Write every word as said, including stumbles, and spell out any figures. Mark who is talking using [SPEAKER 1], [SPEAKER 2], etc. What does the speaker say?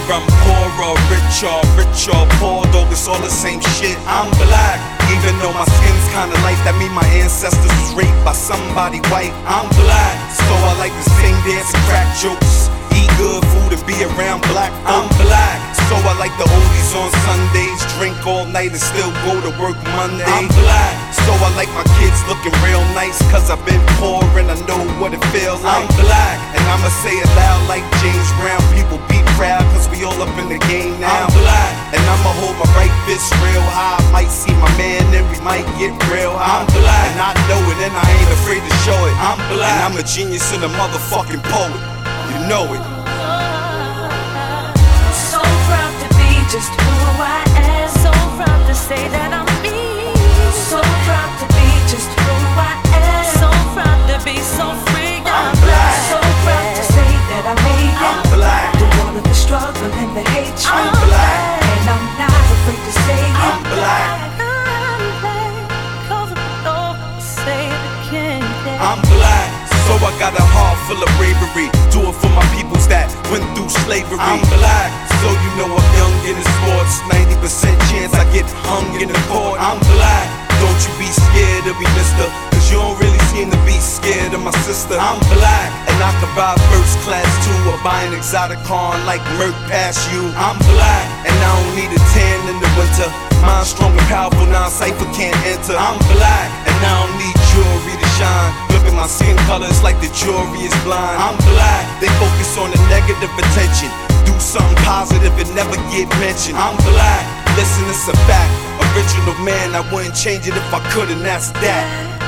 [SPEAKER 1] I'm poor or rich or rich or poor, dog, it's all the same shit. I'm black, even though my skin's kinda light. That mean my ancestors was raped by somebody white. I'm black, so I like to sing, dance, and crack jokes, eat good food and be around black. I'm black, so I like the oldies on Sundays, drink all night and still go to work Monday. I'm black, so I like my kids looking real nice, cause I've been poor and I know what it feels like. I'm black, and I'ma say it loud like James Brown. People be proud cause we all up in the game now. I'm black, and I'ma hold my right fist real high. Might see my man and we might get real high. I'm black, and I know it and I ain't afraid to show it. I'm black, and I'm a genius and a motherfucking poet. You know it.
[SPEAKER 2] So proud to be just who I am. So proud to say that I'm me. So proud to be just who I am. So proud to be so free.
[SPEAKER 1] I'm black.
[SPEAKER 2] So proud to say that I made it.
[SPEAKER 1] I'm black.
[SPEAKER 2] Through all of the struggle and the hatred.
[SPEAKER 1] I'm black.
[SPEAKER 2] And I'm not afraid to say it.
[SPEAKER 1] I'm black.
[SPEAKER 2] I'm black. Cause I know say it again.
[SPEAKER 1] I'm black, so I got a heart full of bravery. Do it for my peoples that went through slavery. I'm black, so you know I'm young in the sports. ninety percent chance I get hung in the court. I'm black, don't you be scared of me, mister, cause you don't really seem to be scared of my sister. I'm black, and I can buy first class too, or buy an exotic car like Merc past you. I'm black, and I don't need a tan in the winter. Mind strong and powerful, non-cypher can't enter. I'm black, and I don't need jewelry to shine. Look at my skin colors like the jewelry is blind. I'm black, they focus on the negative attention. Do something positive and never get mentioned. I'm black, listen, it's a fact. Original man, I wouldn't change it if I could, and that's that.